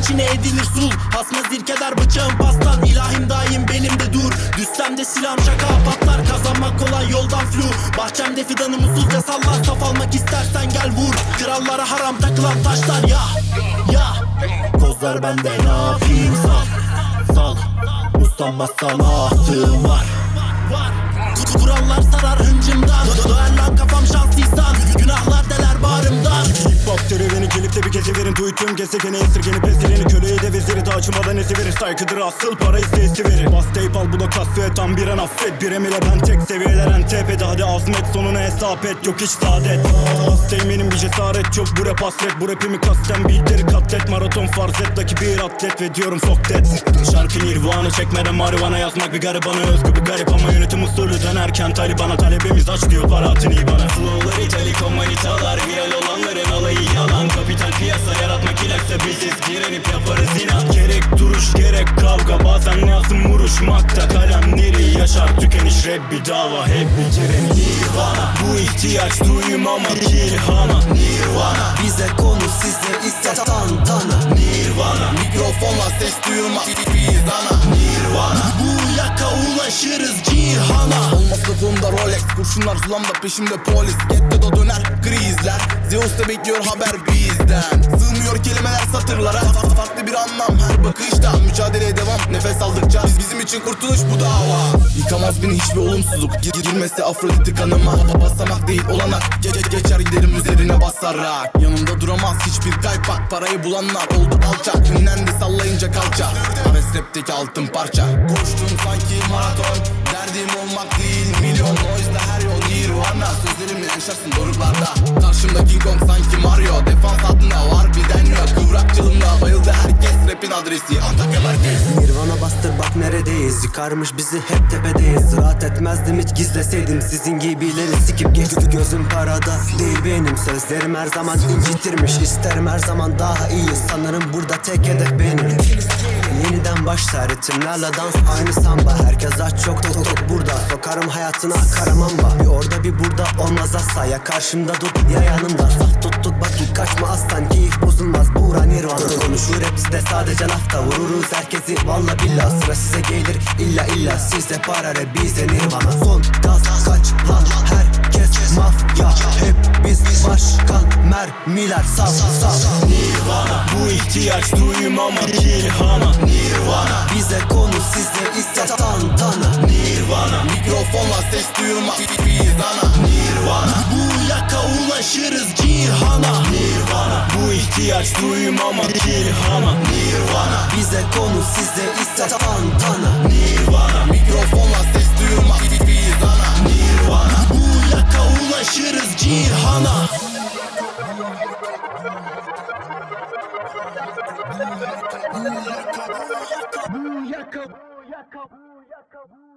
içine edilir sul. Hasma zirkeder bıçağım pastan. İlahim daim belimde dur. Düşsem de silahım şaka patlar. Kazanmak kolay yoldan flu. Bahçemde fidanım usulca sallar. Saf almak istersen gel vur. Krallara haram takılan taşlar ya. Kozlar bende ne yapayım sal. Uslanmazsan ahtım var. Kurallar sarar hıncımdan. Döner lan kafam şanslıysan. Günahlar deler bağrımdan. Hip hop serüveni gelip de bir gece verin. Tüm gezegeni esirgeni bezdirini. Köleyi de veziri de açmadan esi verir. Saygıdır asıl para ise verir. Bas tape al bu da kasvet tam bir an affet. Bir emile ben tek seviyeler en tepede. Hadi azmet sonuna hesap et. Yok hiç saadet. Hasta eminim bir cesaret çok. Bu rap hasret. Bu rapimi kasten beatleri katlet. Maraton farz et. Daki bir atlet ve diyorum fuck that. Şarkı nirvana çekmeden marivana yazmak bir garibana özgü bir garip ama yönetim usulü dönerken Taliban'a talebimiz aç diyor para atın iyi bana. Flow'lar italiko manitalar viral olanların alayı yalan. Kapital piyasa yaratmak ilaksa biziz direnip yaparız inat. Gerek duruş gerek kavga bazen lazım vuruşmakta. Kalemleri yaşar tükeniş rap bir dava hep bitiren nirvana. Bu ihtiyaç duymama ilhama nirvana. Bize konu sizde ise tantana Nirvana. Mikrofonla ses duyurma fizana Nirvana. Bu yaka ulaşırız cihana. Olmaz lafımda Rolex. Kurşunlar zulamda peşimde polis. Getto'da döner krizler. Zeus da bekliyor haber bizden. Sığmıyor kelimeler satırlara. Farklı bir anlam her bakışta. Mücadeleye devam nefes aldıkça. Bizim için kurtuluş bu dava. Yıkamaz beni hiçbir olumsuzluk. Girmesi Afrodit'i kanıma. Basamak değil olanak. Geçer giderim üzerine basarak. Yanımda duramaz hiçbir kaypak. Parayı bulanlar oldu alçak. Ünlendi sallayınca kalça. Ares rapteki altın parça. Koştum sanki maraton. Derdim olmak değil milyon. Noise'da her yol nirvana. Sözlerimle yaşarsın doruklarda. Karşımda King Kong sanki Mario. Defans hattında var bir denyo. Kıvrakçılığımda bayıldı herkes. Rapin adresi Antakya merkez. Nirvana bastır bak neredeyiz. Yıkarmış bizi hep tepedeyiz. Rahat etmezdim hiç gizleseydim. Sizin gibileri sikip geçti. Gözüm parada değil benim. Sözlerim her zaman incitirmiş. İsterim her zaman daha iyi. Sanırım burada tek hedef benim. Yeniden başlar ritimlerle dans aynı samba. Herkes aç çok tok burada. Sokarım hayatına karamamba. Bir orada bir burada olmaz asla. Ya karşımda dur ya yanımda. Saf tut vakit kaçma aslan. Keyif bozulmaz buğra nirvana. Konuşur hepsi de sadece lafta. Vururuz herkesi valla billah. Sıra size gelir illa. Sizde para re bizde nirvana. Son gaz kaç lan herkes mafya. Hep biz başkan mermiler saf. Nirvana. Bu ihtiyaç duymama ilhama nirvana. Bize konu sizde ise tantana Nirvana. Mikrofonla ses duyurma fizana Nirvana. Bu yaka ulaşırız cihana. Nirvana. Bu ihtiyaç duymama ilhama Nirvana. Bize konu sizde ise tantana Nirvana. Mikrofonla ses duyurma fizana Nirvana. Bu yaka ulaşırız cihana. Bu yaka